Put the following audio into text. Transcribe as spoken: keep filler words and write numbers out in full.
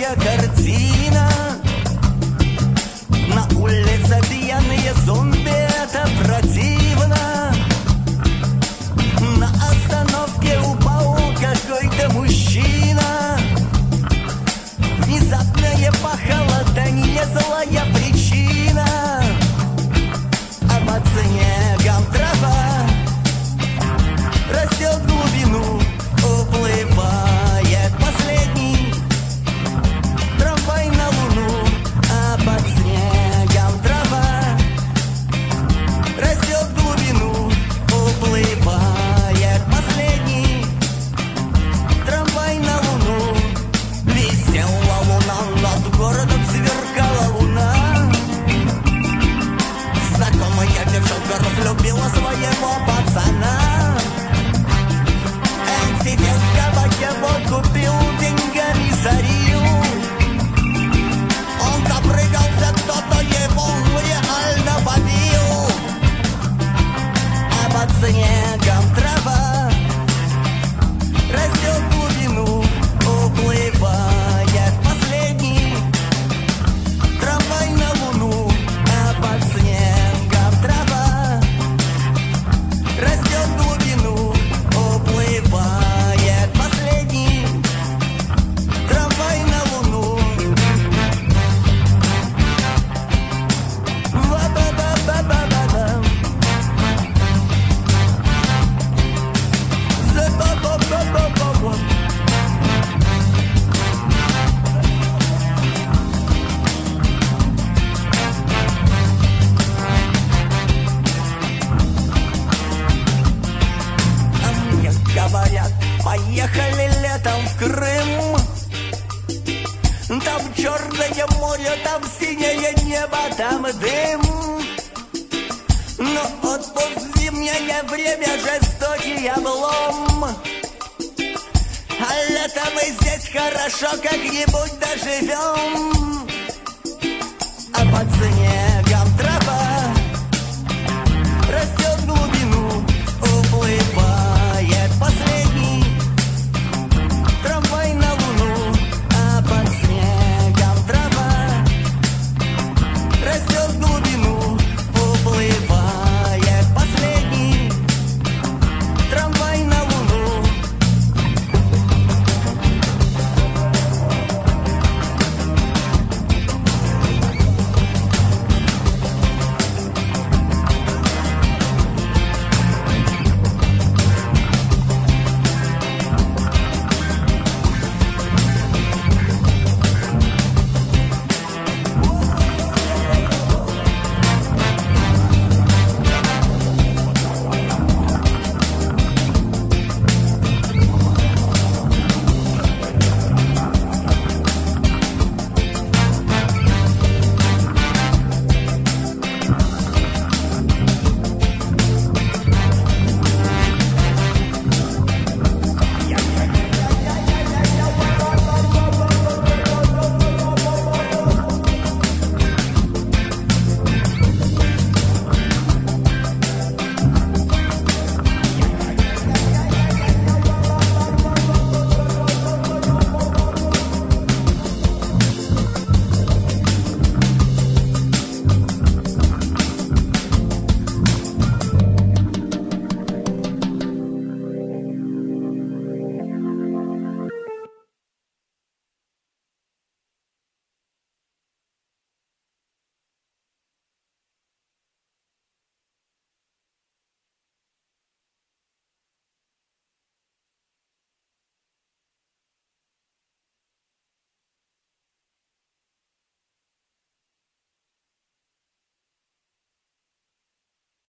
яркая картина. На улице пьяные зомби, это противно. На остановке упал какой-то мужчина. Внезапное похолодание, злая причина. А под снегом трава растет в глубину, уплывает последний трамвай на луну. А под снегом трава растет в глубину, уплывает последний трамвай на луну. Висела луна, над городом сверкала луна. Знакомая девчонка разлюбила своего пацана. Он сидел в кабаке, водку пил, деньгами сорил. Он допрыгался, кто-то его реально побил. А под снегом трава растет в глубину, уплывает последний трамвай на луну. А под снегом трава растет в глубину, уплывает последний трамвай на луну. Ва-ба-ба-ба-ба-ба-ба. За-ба-ба-ба-ба-ба-ба. А мне говорят, поехали летом в Крым. Там черное море, там синее небо, там дым. Но отпуск зимнее время, жестокий облом. А летом мы здесь хорошо как-нибудь доживем. А под снегом